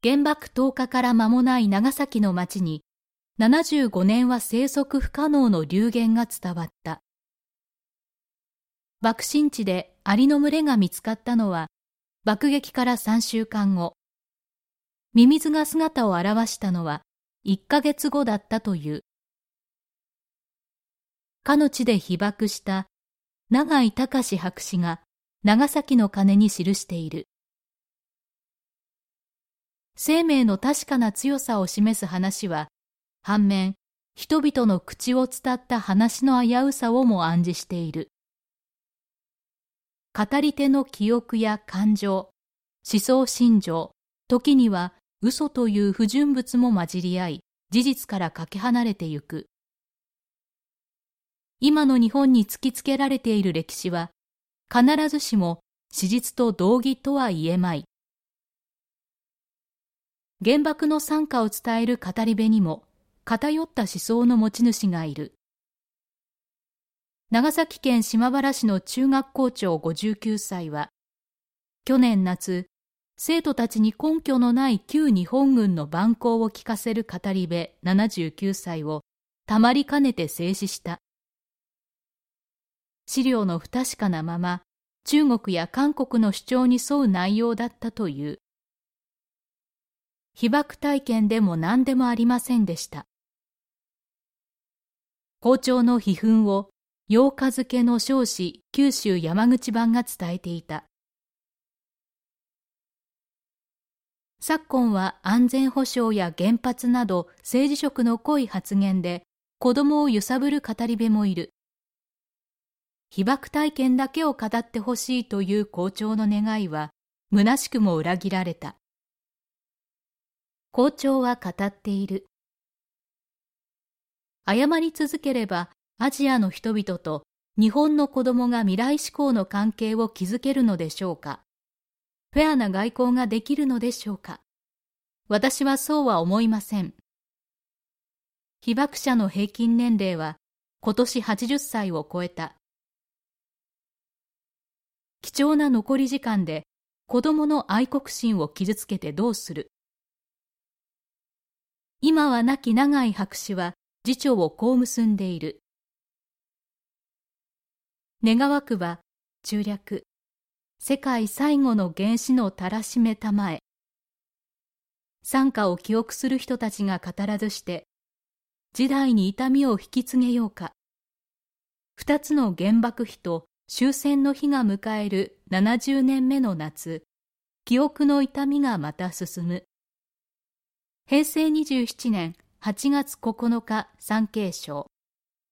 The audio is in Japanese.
原爆投下から間もない長崎の町に、75年は生息不可能の流言が伝わった。爆心地でアリの群れが見つかったのは、爆撃から3週間後。ミミズが姿を現したのは1ヶ月後だったという。かの地で被爆した永井隆博士が長崎の鐘に記している。生命の確かな強さを示す話は、反面、人々の口を伝った話の危うさをも暗示している。語り手の記憶や感情、思想信条、時には嘘という不純物も混じり合い、事実からかけ離れてゆく。今の日本に突きつけられている歴史は、必ずしも史実と同義とは言えまい。原爆の惨禍を伝える語り部にも、偏った思想の持ち主がいる。長崎県島原市の中学校長59歳は、去年夏、生徒たちに根拠のない旧日本軍の蛮行を聞かせる語り部79歳をたまりかねて静止した。資料の不確かなまま、中国や韓国の主張に沿う内容だったという。被爆体験でも何でもありませんでした。校長の批判を8日付の彰子九州山口版が伝えていた。昨今は安全保障や原発など政治色の濃い発言で子供を揺さぶる語り部もいる。被爆体験だけを語ってほしいという校長の願いは虚しくも裏切られた。校長は語っている。謝り続ければアジアの人々と日本の子供が未来志向の関係を築けるのでしょうか。フェアな外交ができるのでしょうか。私はそうは思いません。被爆者の平均年齢は今年80歳を超えた。貴重な残り時間で子供の愛国心を傷つけてどうする。今は亡き永井博士は次長をこう結んでいる。願わくば中略、世界最後の原子のたらしめたまえ。惨禍を記憶する人たちが語らずして、時代に痛みを引き継げようか。二つの原爆碑と終戦の日が迎える70年目の夏、記憶の痛みがまた進む。平成27年8月9日産経省。